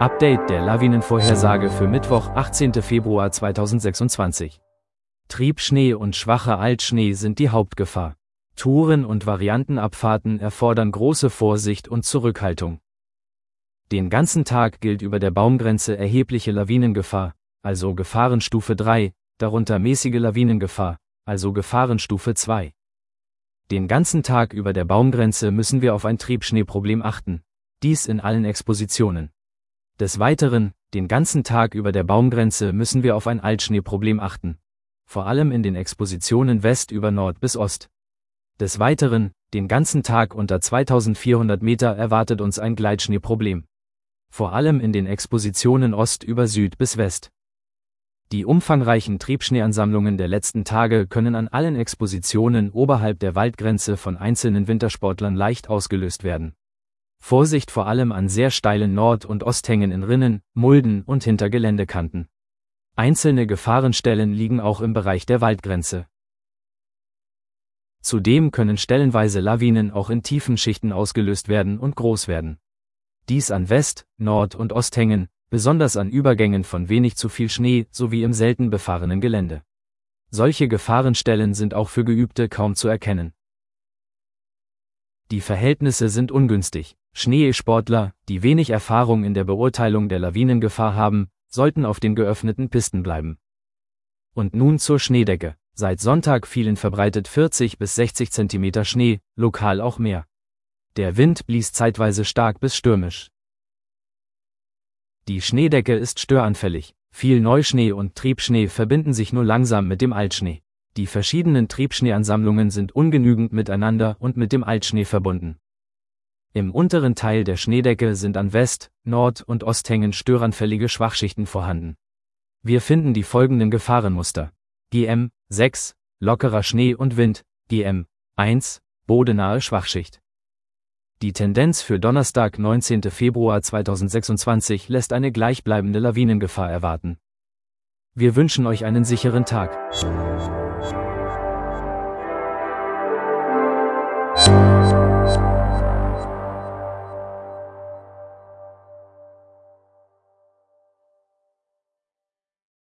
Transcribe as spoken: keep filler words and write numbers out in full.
Update der Lawinenvorhersage für Mittwoch, achtzehnten Februar zweitausendsechsundzwanzig. Triebschnee und schwacher Altschnee sind die Hauptgefahr. Touren und Variantenabfahrten erfordern große Vorsicht und Zurückhaltung. Den ganzen Tag gilt über der Baumgrenze erhebliche Lawinengefahr, also Gefahrenstufe drei, darunter mäßige Lawinengefahr, also Gefahrenstufe zwei. Den ganzen Tag über der Baumgrenze müssen wir auf ein Triebschneeproblem achten, dies in allen Expositionen. Des Weiteren, den ganzen Tag über der Baumgrenze müssen wir auf ein Altschneeproblem achten, vor allem in den Expositionen West über Nord bis Ost. Des Weiteren, den ganzen Tag unter zweitausendvierhundert Meter erwartet uns ein Gleitschneeproblem. Vor allem in den Expositionen Ost über Süd bis West. Die umfangreichen Triebschneeansammlungen der letzten Tage können an allen Expositionen oberhalb der Waldgrenze von einzelnen Wintersportlern leicht ausgelöst werden. Vorsicht vor allem an sehr steilen Nord- und Osthängen in Rinnen, Mulden und hinter Geländekanten. Einzelne Gefahrenstellen liegen auch im Bereich der Waldgrenze. Zudem können stellenweise Lawinen auch in tiefen Schichten ausgelöst werden und groß werden. Dies an West-, Nord- und Osthängen, besonders an Übergängen von wenig zu viel Schnee sowie im selten befahrenen Gelände. Solche Gefahrenstellen sind auch für Geübte kaum zu erkennen. Die Verhältnisse sind ungünstig. Schneesportler, die wenig Erfahrung in der Beurteilung der Lawinengefahr haben, sollten auf den geöffneten Pisten bleiben. Und nun zur Schneedecke. Seit Sonntag fielen verbreitet vierzig bis sechzig Zentimeter Schnee, lokal auch mehr. Der Wind blies zeitweise stark bis stürmisch. Die Schneedecke ist störanfällig. Viel Neuschnee und Triebschnee verbinden sich nur langsam mit dem Altschnee. Die verschiedenen Triebschneeansammlungen sind ungenügend miteinander und mit dem Altschnee verbunden. Im unteren Teil der Schneedecke sind an West-, Nord- und Osthängen störanfällige Schwachschichten vorhanden. Wir finden die folgenden Gefahrenmuster: G M sechs, lockerer Schnee und Wind, G M eins, bodenahe Schwachschicht. Die Tendenz für Donnerstag, neunzehnten Februar zweitausendsechsundzwanzig lässt eine gleichbleibende Lawinengefahr erwarten. Wir wünschen euch einen sicheren Tag.